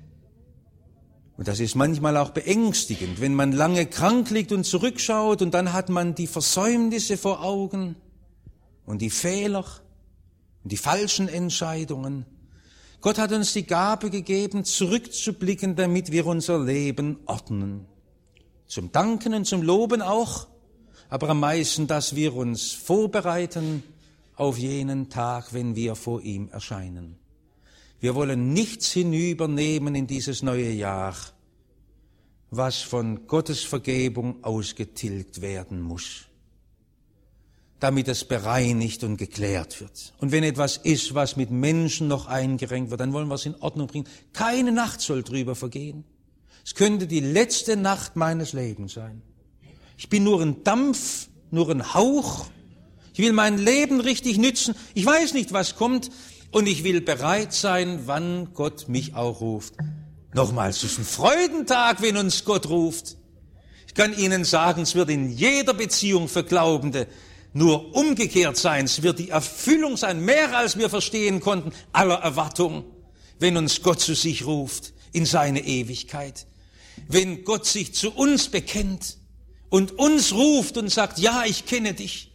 Speaker 1: Und das ist manchmal auch beängstigend, wenn man lange krank liegt und zurückschaut und dann hat man die Versäumnisse vor Augen und die Fehler und die falschen Entscheidungen. Gott hat uns die Gabe gegeben, zurückzublicken, damit wir unser Leben ordnen. Zum Danken und zum Loben auch, aber am meisten, dass wir uns vorbereiten auf jenen Tag, wenn wir vor ihm erscheinen. Wir wollen nichts hinübernehmen in dieses neue Jahr, was von Gottes Vergebung ausgetilgt werden muss, damit es bereinigt und geklärt wird. Und wenn etwas ist, was mit Menschen noch eingerenkt wird, dann wollen wir es in Ordnung bringen. Keine Nacht soll drüber vergehen. Es könnte die letzte Nacht meines Lebens sein. Ich bin nur ein Dampf, nur ein Hauch. Ich will mein Leben richtig nützen. Ich weiß nicht, was kommt. Und ich will bereit sein, wann Gott mich auch ruft. Nochmals, es ist ein Freudentag, wenn uns Gott ruft. Ich kann Ihnen sagen, es wird in jeder Beziehung für Glaubende nur umgekehrt sein. Es wird die Erfüllung sein, mehr als wir verstehen konnten, aller Erwartung, wenn uns Gott zu sich ruft in seine Ewigkeit. Wenn Gott sich zu uns bekennt und uns ruft und sagt, ja, ich kenne dich.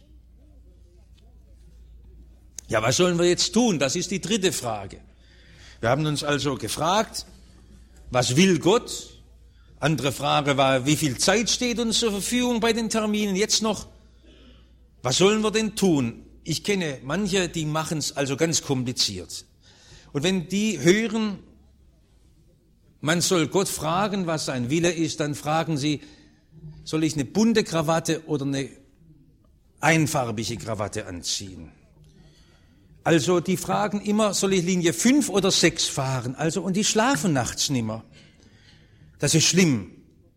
Speaker 1: Ja, was sollen wir jetzt tun? Das ist die dritte Frage. Wir haben uns also gefragt, was will Gott? Andere Frage war, wie viel Zeit steht uns zur Verfügung bei den Terminen? Jetzt noch, was sollen wir denn tun? Ich kenne manche, die machen es also ganz kompliziert. Und wenn die hören, man soll Gott fragen, was sein Wille ist, dann fragen sie, soll ich eine bunte Krawatte oder eine einfarbige Krawatte anziehen? Also die fragen immer, soll ich Linie fünf oder sechs fahren? Also, und die schlafen nachts nimmer. Das ist schlimm.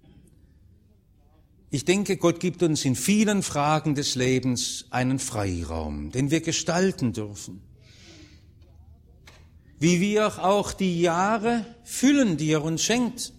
Speaker 1: Ich denke, Gott gibt uns in vielen Fragen des Lebens einen Freiraum, den wir gestalten dürfen. Wie wir auch die Jahre füllen, die er uns schenkt.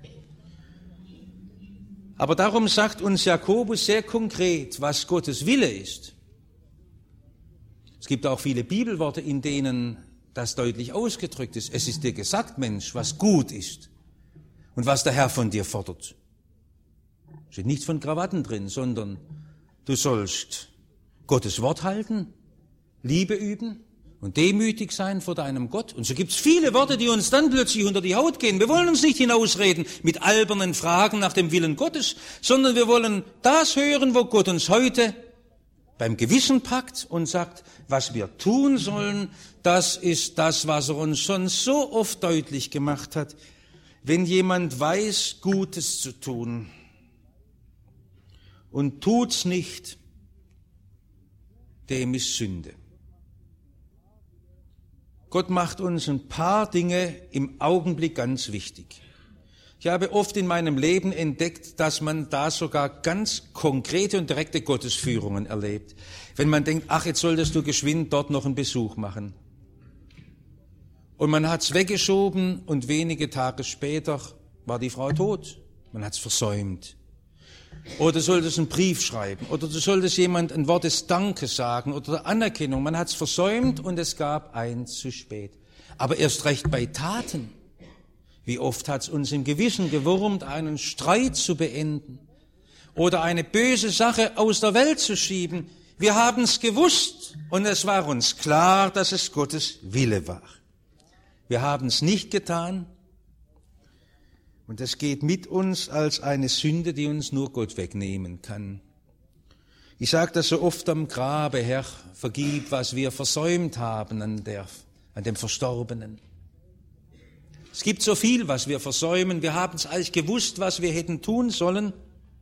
Speaker 1: Aber darum sagt uns Jakobus sehr konkret, was Gottes Wille ist. Es gibt auch viele Bibelworte, in denen das deutlich ausgedrückt ist. Es ist dir gesagt, Mensch, was gut ist und was der Herr von dir fordert. Es steht nichts von Krawatten drin, sondern du sollst Gottes Wort halten, Liebe üben und demütig sein vor deinem Gott. Und so gibt es viele Worte, die uns dann plötzlich unter die Haut gehen. Wir wollen uns nicht hinausreden mit albernen Fragen nach dem Willen Gottes, sondern wir wollen das hören, wo Gott uns heute beim Gewissen packt und sagt, was wir tun sollen, das ist das, was er uns schon so oft deutlich gemacht hat. Wenn jemand weiß, Gutes zu tun und tut's nicht, dem ist Sünde. Gott macht uns ein paar Dinge im Augenblick ganz wichtig. Ich habe oft in meinem Leben entdeckt, dass man da sogar ganz konkrete und direkte Gottesführungen erlebt. Wenn man denkt, ach, jetzt solltest du geschwind dort noch einen Besuch machen. Und man hat's weggeschoben und wenige Tage später war die Frau tot. Man hat's versäumt. Oder du solltest einen Brief schreiben. Oder du solltest jemand ein Wort des Dankes sagen oder der Anerkennung. Man hat's versäumt und es gab eins zu spät. Aber erst recht bei Taten. Wie oft hat's uns im Gewissen gewurmt, einen Streit zu beenden oder eine böse Sache aus der Welt zu schieben. Wir haben's gewusst und es war uns klar, dass es Gottes Wille war. Wir haben's nicht getan und es geht mit uns als eine Sünde, die uns nur Gott wegnehmen kann. Ich sage das so oft am Grabe, Herr, vergib, was wir versäumt haben an, der, an dem Verstorbenen. Es gibt so viel, was wir versäumen. Wir haben es eigentlich gewusst, was wir hätten tun sollen.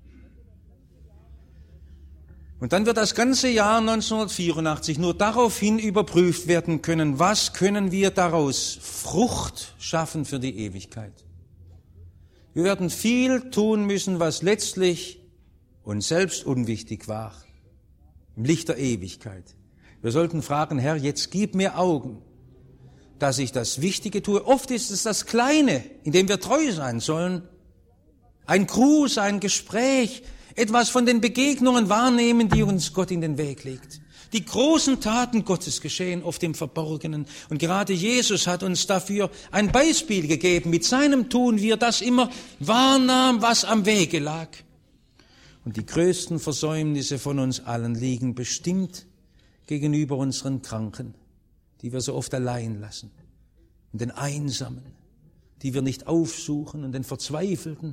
Speaker 1: Und dann wird das ganze Jahr neunzehnhundertvierundachtzig nur daraufhin überprüft werden können, was können wir daraus Frucht schaffen für die Ewigkeit. Wir werden viel tun müssen, was letztlich uns selbst unwichtig war, im Licht der Ewigkeit. Wir sollten fragen, Herr, jetzt gib mir Augen, dass ich das Wichtige tue. Oft ist es das Kleine, in dem wir treu sein sollen. Ein Gruß, ein Gespräch, etwas von den Begegnungen wahrnehmen, die uns Gott in den Weg legt. Die großen Taten Gottes geschehen oft im Verborgenen. Und gerade Jesus hat uns dafür ein Beispiel gegeben mit seinem Tun, wie er das immer wahrnahm, was am Wege lag. Und die größten Versäumnisse von uns allen liegen bestimmt gegenüber unseren Kranken, die wir so oft allein lassen, und den Einsamen, die wir nicht aufsuchen, und den Verzweifelten,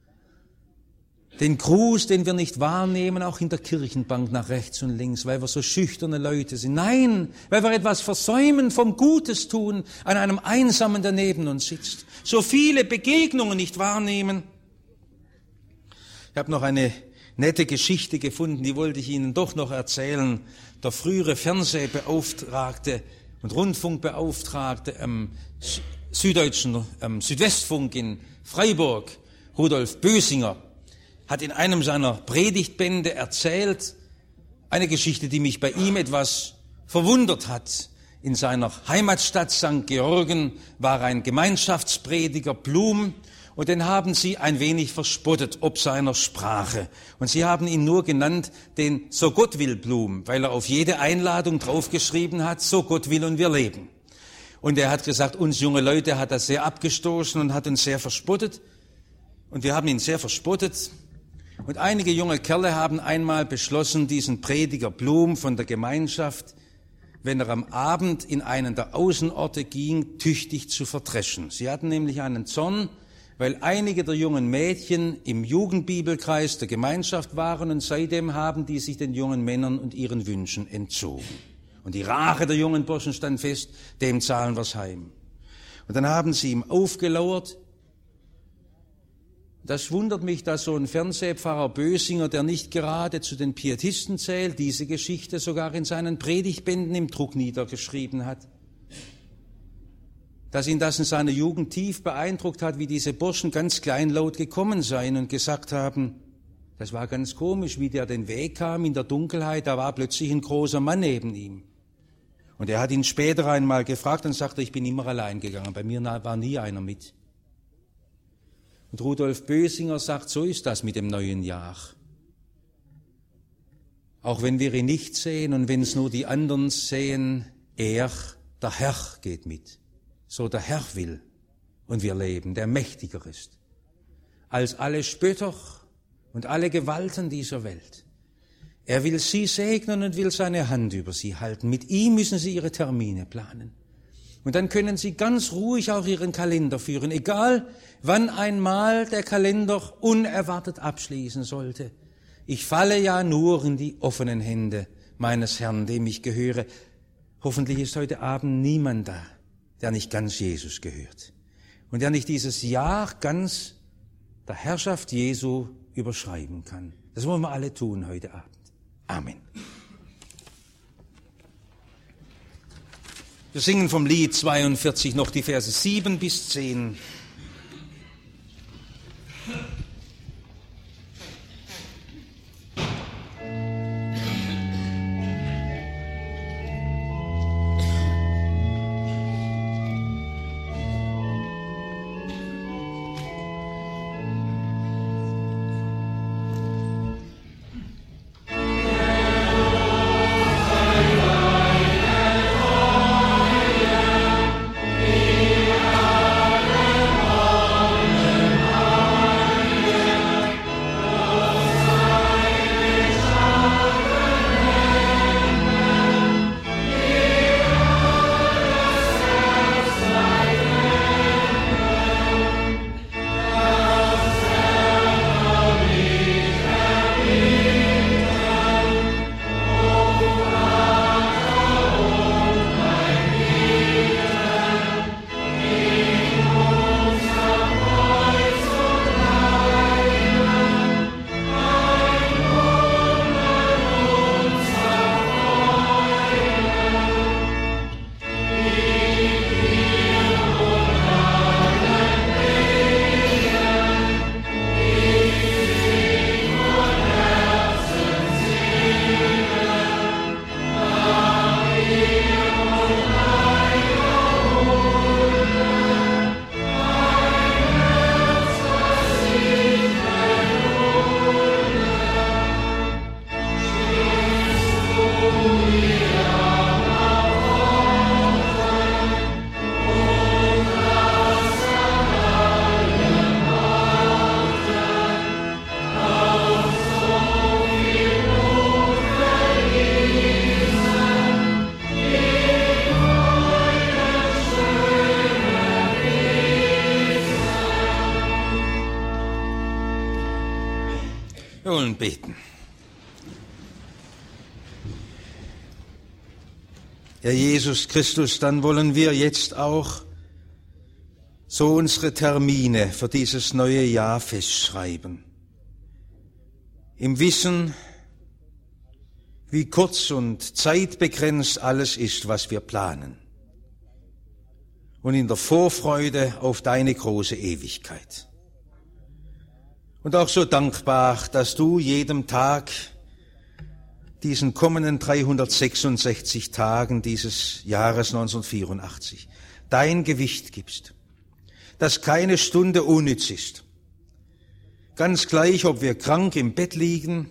Speaker 1: den Gruß, den wir nicht wahrnehmen, auch in der Kirchenbank nach rechts und links, weil wir so schüchterne Leute sind. Nein, weil wir etwas versäumen vom Gutes tun an einem Einsamen, der neben uns sitzt. So viele Begegnungen nicht wahrnehmen. Ich habe noch eine nette Geschichte gefunden, die wollte ich Ihnen doch noch erzählen. Der frühere Fernsehbeauftragte und Rundfunkbeauftragte am Süddeutschen, am Südwestfunk in Freiburg, Rudolf Bösinger, hat in einem seiner Predigtbände erzählt, eine Geschichte, die mich bei ihm etwas verwundert hat. In seiner Heimatstadt Sankt Georgen war ein Gemeinschaftsprediger, Blum, Und den haben sie ein wenig verspottet, ob seiner Sprache. Und sie haben ihn nur genannt, den So Gott will Blum, weil er auf jede Einladung draufgeschrieben hat, so Gott will und wir leben. Und er hat gesagt, uns junge Leute hat das sehr abgestoßen und hat uns sehr verspottet. Und wir haben ihn sehr verspottet. Und einige junge Kerle haben einmal beschlossen, diesen Prediger Blum von der Gemeinschaft, wenn er am Abend in einen der Außenorte ging, tüchtig zu verdreschen. Sie hatten nämlich einen Zorn, weil einige der jungen Mädchen im Jugendbibelkreis der Gemeinschaft waren und seitdem haben die sich den jungen Männern und ihren Wünschen entzogen. Und die Rache der jungen Burschen stand fest, dem zahlen wir's heim. Und dann haben sie ihm aufgelauert. Das wundert mich, dass so ein Fernsehpfarrer Bösinger, der nicht gerade zu den Pietisten zählt, diese Geschichte sogar in seinen Predigtbänden im Druck niedergeschrieben hat. Dass ihn das in seiner Jugend tief beeindruckt hat, wie diese Burschen ganz kleinlaut gekommen seien und gesagt haben, das war ganz komisch, wie der den Weg kam in der Dunkelheit, da war plötzlich ein großer Mann neben ihm. Und er hat ihn später einmal gefragt und sagte, ich bin immer allein gegangen, bei mir war nie einer mit. Und Rudolf Bösinger sagt, so ist das mit dem neuen Jahr. Auch wenn wir ihn nicht sehen und wenn es nur die anderen sehen, er, der Herr, geht mit. So der Herr will und wir leben, der mächtiger ist als alle Spötter und alle Gewalten dieser Welt. Er will sie segnen und will seine Hand über sie halten. Mit ihm müssen sie ihre Termine planen. Und dann können sie ganz ruhig auch ihren Kalender führen, egal wann einmal der Kalender unerwartet abschließen sollte. Ich falle ja nur in die offenen Hände meines Herrn, dem ich gehöre. Hoffentlich ist heute Abend niemand da, der nicht ganz Jesus gehört und der nicht dieses Jahr ganz der Herrschaft Jesu überschreiben kann. Das wollen wir alle tun heute Abend. Amen. Wir singen vom Lied zweiundvierzig noch die Verse sieben bis zehn. Wir wollen beten. Herr Jesus Christus, dann wollen wir jetzt auch so unsere Termine für dieses neue Jahr festschreiben. Im Wissen, wie kurz und zeitbegrenzt alles ist, was wir planen. Und in der Vorfreude auf deine große Ewigkeit. Und auch so dankbar, dass du jedem Tag, diesen kommenden dreihundertsechsundsechzig Tagen dieses Jahres neunzehnhundertvierundachtzig, dein Gewicht gibst. dass keine Stunde unnütz ist. Ganz gleich, ob wir krank im Bett liegen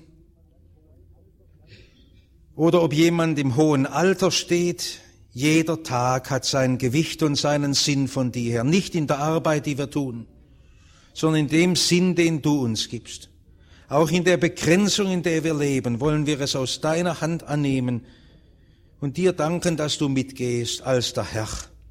Speaker 1: oder ob jemand im hohen Alter steht, jeder Tag hat sein Gewicht und seinen Sinn von dir her. Nicht in der Arbeit, die wir tun, sondern in dem Sinn, den du uns gibst. Auch in der Begrenzung, in der wir leben, wollen wir es aus deiner Hand annehmen und dir danken, dass du mitgehst als der Herr.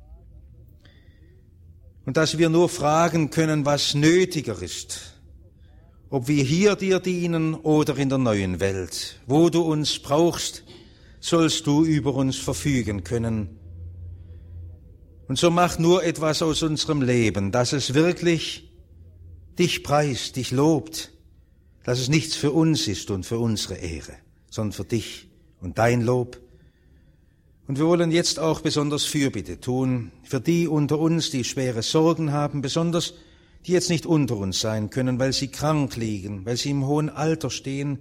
Speaker 1: Und dass wir nur fragen können, was nötiger ist. Ob wir hier dir dienen oder in der neuen Welt. Wo du uns brauchst, sollst du über uns verfügen können. Und so mach nur etwas aus unserem Leben, dass es wirklich dich preist, dich lobt, dass es nichts für uns ist und für unsere Ehre, sondern für dich und dein Lob. Und wir wollen jetzt auch besonders Fürbitte tun für die unter uns, die schwere Sorgen haben, besonders die jetzt nicht unter uns sein können, weil sie krank liegen, weil sie im hohen Alter stehen.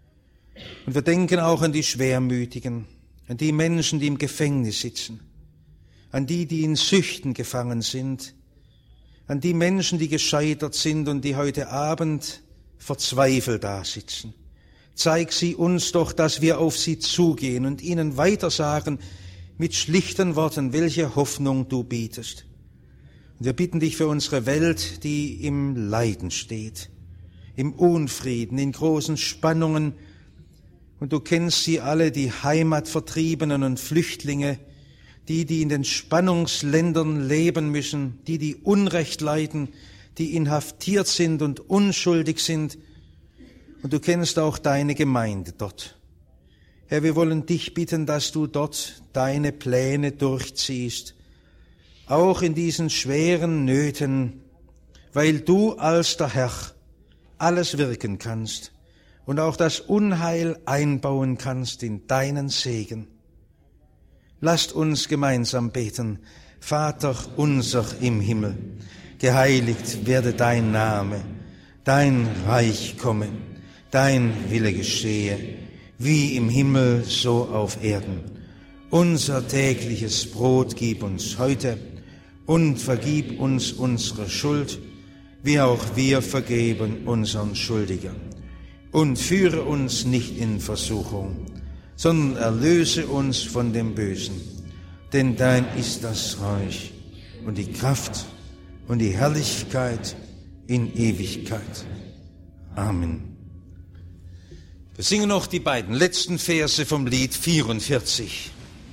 Speaker 1: Und wir denken auch an die Schwermütigen, an die Menschen, die im Gefängnis sitzen, an die, die in Süchten gefangen sind, an die Menschen, die gescheitert sind und die heute Abend verzweifelt dasitzen. Zeig sie uns doch, dass wir auf sie zugehen und ihnen weitersagen mit schlichten Worten, welche Hoffnung du bietest. Und wir bitten dich für unsere Welt, die im Leiden steht, im Unfrieden, in großen Spannungen. Und du kennst sie alle, die Heimatvertriebenen und Flüchtlinge, die, die in den Spannungsländern leben müssen, die, die Unrecht leiden, die inhaftiert sind und unschuldig sind. Und du kennst auch deine Gemeinde dort. Herr, wir wollen dich bitten, dass du dort deine Pläne durchziehst, auch in diesen schweren Nöten, weil du als der Herr alles wirken kannst und auch das Unheil einbauen kannst in deinen Segen. Lasst uns gemeinsam beten. Vater unser im Himmel, geheiligt werde dein Name, dein Reich komme, dein Wille geschehe, wie im Himmel so auf Erden. Unser tägliches Brot gib uns heute und vergib uns unsere Schuld, wie auch wir vergeben unseren Schuldigern. Und führe uns nicht in Versuchung, sondern erlöse uns von dem Bösen. Denn dein ist das Reich und die Kraft und die Herrlichkeit in Ewigkeit. Amen. Wir singen noch die beiden letzten Verse vom Lied vierundvierzig.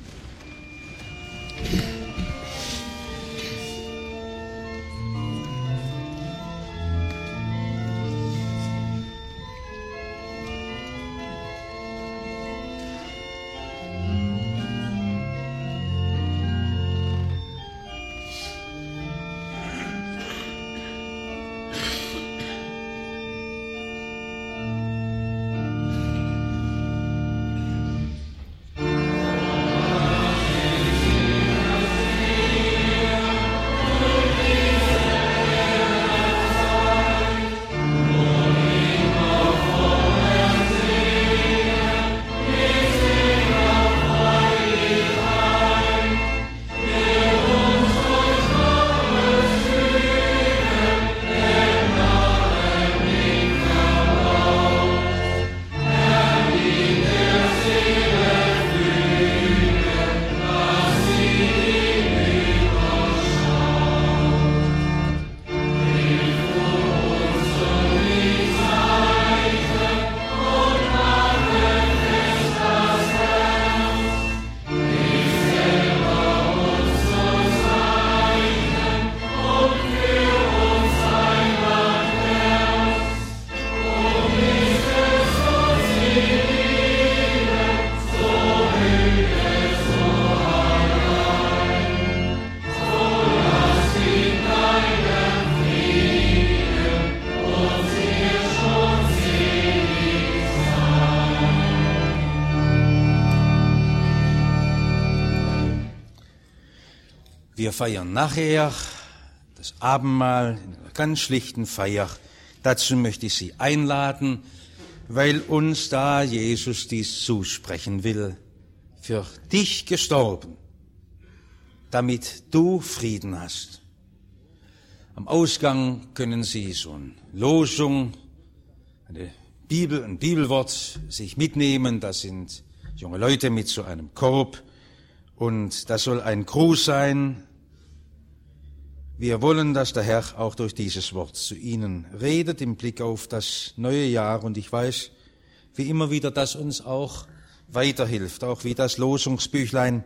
Speaker 1: Wir feiern nachher das Abendmahl in einer ganz schlichten Feier. Dazu möchte ich Sie einladen, weil uns da Jesus dies zusprechen will. Für dich gestorben, damit du Frieden hast. Am Ausgang können Sie so eine Losung, eine Bibel, ein Bibelwort sich mitnehmen. Das sind junge Leute mit so einem Korb und das soll ein Gruß sein. Wir wollen, dass der Herr auch durch dieses Wort zu Ihnen redet im Blick auf das neue Jahr. Und ich weiß, wie immer wieder, dass uns auch weiterhilft, auch wie das Losungsbüchlein.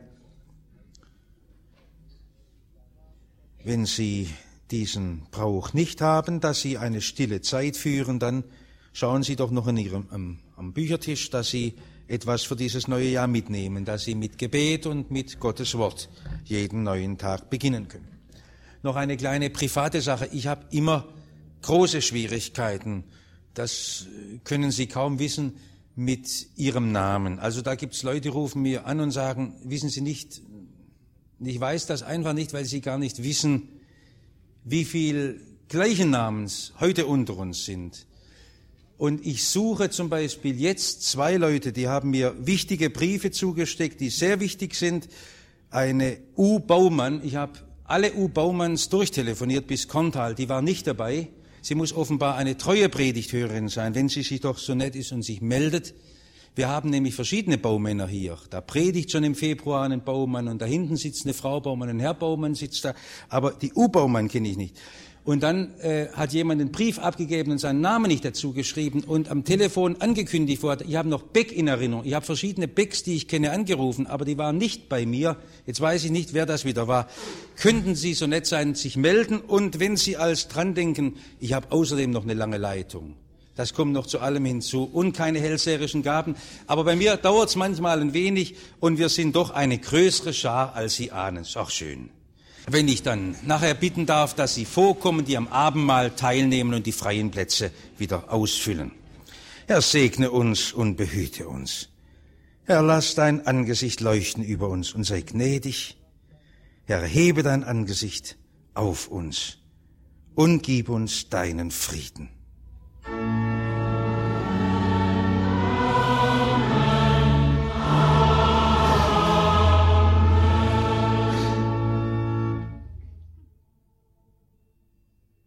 Speaker 1: Wenn Sie diesen Brauch nicht haben, dass Sie eine stille Zeit führen, dann schauen Sie doch noch in Ihrem, am, am Büchertisch, dass Sie etwas für dieses neue Jahr mitnehmen, dass Sie mit Gebet und mit Gottes Wort jeden neuen Tag beginnen können. Noch eine kleine private Sache. Ich habe immer große Schwierigkeiten, das können Sie kaum wissen, mit Ihrem Namen. Also da gibt es Leute, die rufen mir an und sagen, wissen Sie nicht, ich weiß das einfach nicht, weil Sie gar nicht wissen, wie viel gleichen Namens heute unter uns sind. Und ich suche zum Beispiel jetzt zwei Leute, die haben mir wichtige Briefe zugesteckt, die sehr wichtig sind. Eine U. Baumann, ich habe alle U. Baumanns durchtelefoniert bis Korntal, die war nicht dabei. Sie muss offenbar eine treue Predigthörerin sein, wenn sie sich doch so nett ist und sich meldet. Wir haben nämlich verschiedene Baumänner hier. Da predigt schon im Februar ein Baumann und da hinten sitzt eine Frau Baumann, ein Herr Baumann sitzt da. Aber die U. Baumann kenne ich nicht. Und dann äh, hat jemand einen Brief abgegeben und seinen Namen nicht dazu geschrieben und am Telefon angekündigt wurde, ich habe noch Beck in Erinnerung. Ich habe verschiedene Becks, die ich kenne, angerufen, aber die waren nicht bei mir. Jetzt weiß ich nicht, wer das wieder war. Könnten Sie so nett sein, sich melden? Und wenn Sie als dran denken, ich habe außerdem noch eine lange Leitung. Das kommt noch zu allem hinzu und keine hellseherischen Gaben. Aber bei mir dauert es manchmal ein wenig und wir sind doch eine größere Schar, als Sie ahnen. Ist auch schön. Wenn ich dann nachher bitten darf, dass Sie vorkommen, die am Abendmahl teilnehmen und die freien Plätze wieder ausfüllen. Herr, segne uns und behüte uns. Herr, lass dein Angesicht leuchten über uns und sei gnädig. Herr, hebe dein Angesicht auf uns und gib uns deinen Frieden.